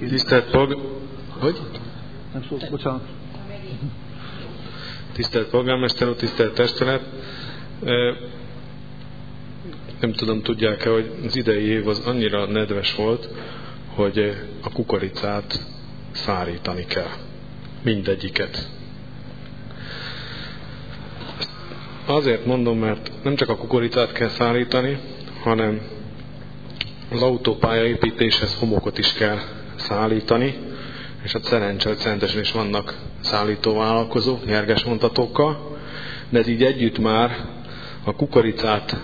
Tisztelt polgármester úr, tisztelt testület! Nem tudom, tudják-e, hogy az idei év az annyira nedves volt, hogy a kukoricát szárítani kell. Mindegyiket. Azért mondom, mert nem csak a kukoricát kell szárítani, hanem az autópályaépítéshez homokot is kell szállítani, és hát szerencsére Szentesen is vannak szállítóvállalkozók, nyerges vontatókkal, de ez így együtt már a kukoricát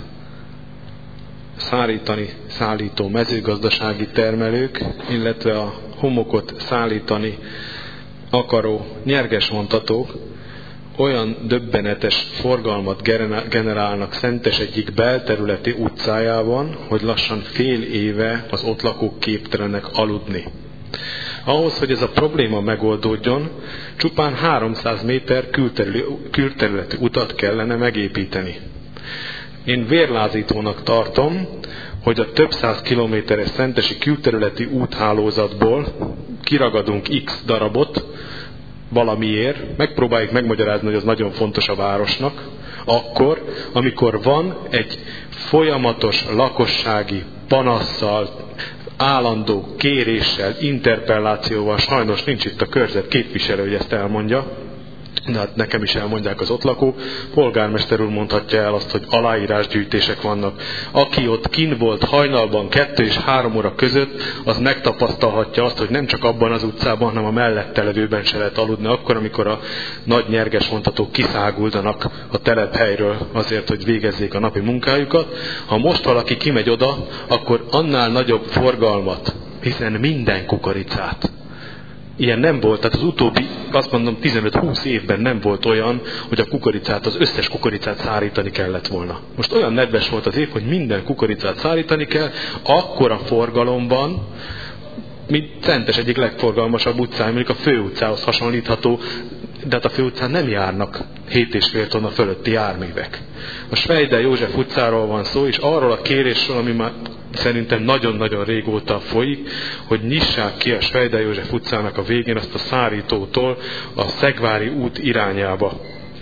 szállító mezőgazdasági termelők, illetve a homokot szállítani akaró nyerges vontatók olyan döbbenetes forgalmat generálnak Szentes egyik belterületi utcájában, hogy lassan fél éve az ott lakók képtelenek aludni. Ahhoz, hogy ez a probléma megoldódjon, csupán 300 méter külterületi utat kellene megépíteni. Én vérlázítónak tartom, hogy a több száz kilométeres szentesi külterületi úthálózatból kiragadunk X darabot valamiért, megpróbáljuk megmagyarázni, hogy az nagyon fontos a városnak, akkor, amikor van egy folyamatos lakossági panasszal, állandó kéréssel, interpellációval, sajnos nincs itt a körzet képviselő, hogy ezt elmondja, de hát nekem is elmondják az ott lakók, polgármester úr mondhatja el azt, hogy aláírásgyűjtések vannak. Aki ott kint volt hajnalban 2 és 3 óra között, az megtapasztalhatja azt, hogy nem csak abban az utcában, hanem a mellette levőben se lehet aludni, akkor, amikor a nagy nyerges vontatók kiszáguldanak a telephelyről azért, hogy végezzék a napi munkájukat. Ha most valaki kimegy oda, akkor annál nagyobb forgalmat, hiszen minden kukoricát. Ilyen nem volt, tehát az utóbbi, azt mondom, 15-20 évben nem volt olyan, hogy a kukoricát, az összes kukoricát szárítani kellett volna. Most olyan nedves volt az év, hogy minden kukoricát szárítani kell, akkora forgalomban, mint Szentes egyik legforgalmasabb utcája, mondjuk a főutcához hasonlítható, de hát a főutcán nem járnak 7,5 tonna fölötti járművek. A Svejder József utcáról van szó, és arról a kérésről, ami már szerintem nagyon-nagyon régóta folyik, hogy nyissák ki a Svejder József utcának a végén azt a szárítótól a Szegvári út irányába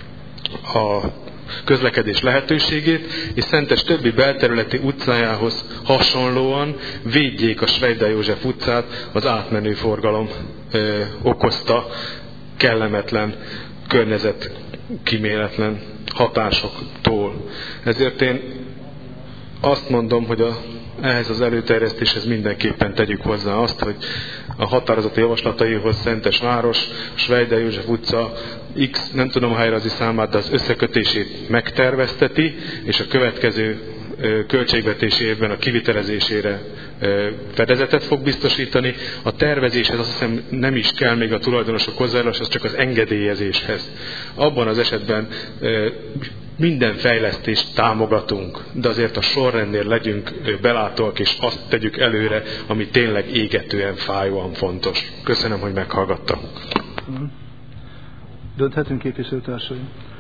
a közlekedés lehetőségét, és Szentes többi belterületi utcájához hasonlóan védjék a Svejder József utcát az átmenő forgalom okozta kellemetlen, környezetkíméletlen hatásoktól. Ezért én azt mondom, hogy ehhez az előterjesztéshez mindenképpen tegyük hozzá azt, hogy a határozati javaslataihoz Szentes város, Svejder József utca X, nem tudom a helyrehozni számát, de az összekötését megtervezteti, és a következő költségvetési évben a kivitelezésére fedezetet fog biztosítani. A tervezéshez azt hiszem nem is kell még a tulajdonosok hozzájárulás, az csak az engedélyezéshez. Abban az esetben minden fejlesztést támogatunk, de azért a sorrendnél legyünk belátóak, és azt tegyük előre, ami tényleg égetően, fájóan fontos. Köszönöm, hogy meghallgattak. Dönthetünk, képviselőtársaim.